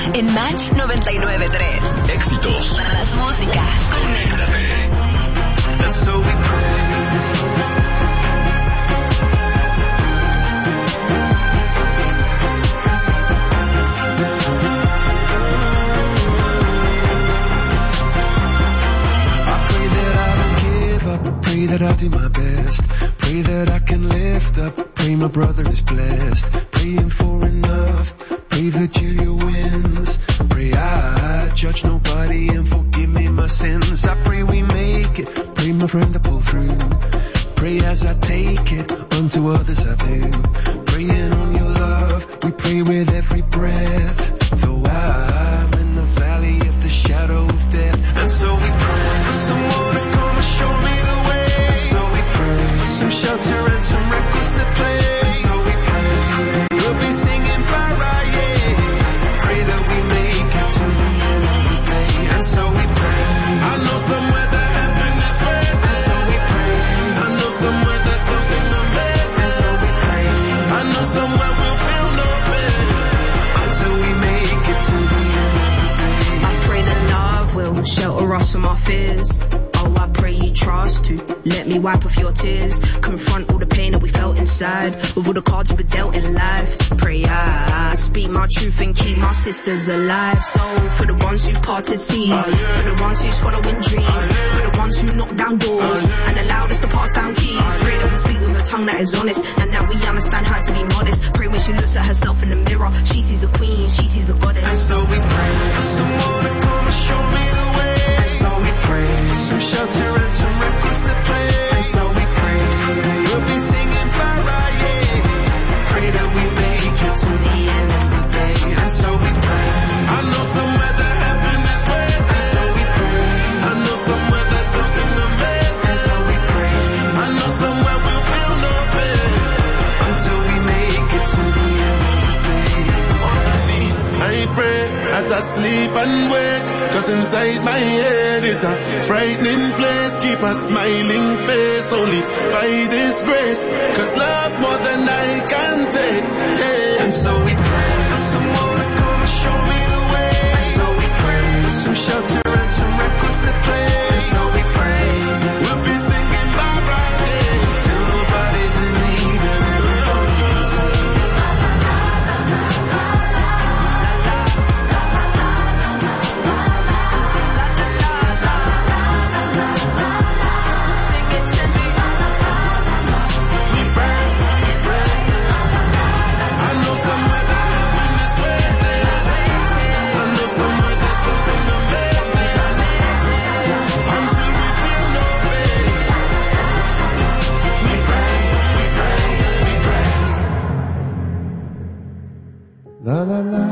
En Match 99.3. Éxitos. Más música. Conéctate. And so we pray. Pray that I'll do my best. Pray that I can lift up. Pray my brother is blessed. Praying for enough. Pray that Julia wins. Pray I judge nobody and forgive me my sins. I pray we make it. Pray my friend to pull through. Pray as I take it. Unto others I do. Praying on your love. We pray with every breath. Though I'm in the valley of the shadow of death. And so we pray for someone to come and show me the way. So we pray for some shelter and some records to play. So we pray we'll be singing Friday. Pray that we make it to the end of the day. And so we pray. I know somewhere that heaven is waiting. And so we pray. I know somewhere there's something amazing. And so we pray. I know somewhere we'll feel no pain until we make it to the end of the day. I pray that love will shelter us from our fears. I pray you trust to let me wipe off your tears. Confront all the pain that we felt inside with all the cards we were dealt in life. Pray I speak my truth and keep my sisters alive. So for the ones who parted seas, for the ones who's following dreams, for the ones who knock down doors and allowed us to pass down keys. Pray that we speak with a tongue that is honest and that we understand how to be modest. Pray when she looks at herself in the mirror, she sees a queen, she sees a goddess. And so we pray for someone to come and show me the way. And so we pray for some shelter and some records to play. And so we pray we'll be singing Friday. Pray that we make it to the end of the day. And so we pray. I know somewhere that heaven is waiting. And so we pray. I know somewhere there's something amazing. And so we pray. I know somewhere we'll feel no pain until we make it to the end of the day. On my knees, I pray as I sleep and wake. Cause inside my head is a frightening place. Keep a smiling face only by this grace. Cause love more than I can take. Yeah. And so we pray for someone to come and show me the way. And so we pray for some shelter and some records to play. And so we pray we'll be singing bye Friday till nobody's in need and everybody's in. La la la.